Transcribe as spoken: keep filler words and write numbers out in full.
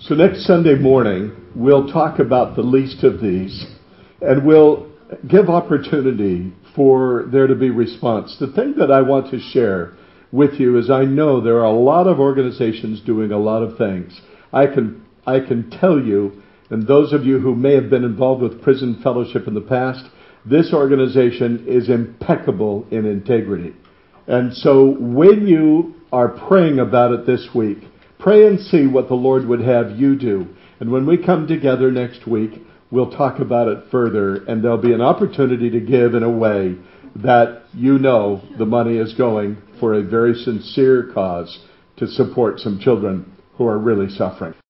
So next Sunday morning, we'll talk about the least of these, and we'll give opportunity for there to be response. The thing that I want to share with you is I know there are a lot of organizations doing a lot of things. I can I can tell you, and those of you who may have been involved with Prison Fellowship in the past, this organization is impeccable in integrity. And so when you are praying about it this week, pray and see what the Lord would have you do. And when we come together next week, we'll talk about it further, and there'll be an opportunity to give in a way that you know the money is going for a very sincere cause to support some children who are really suffering.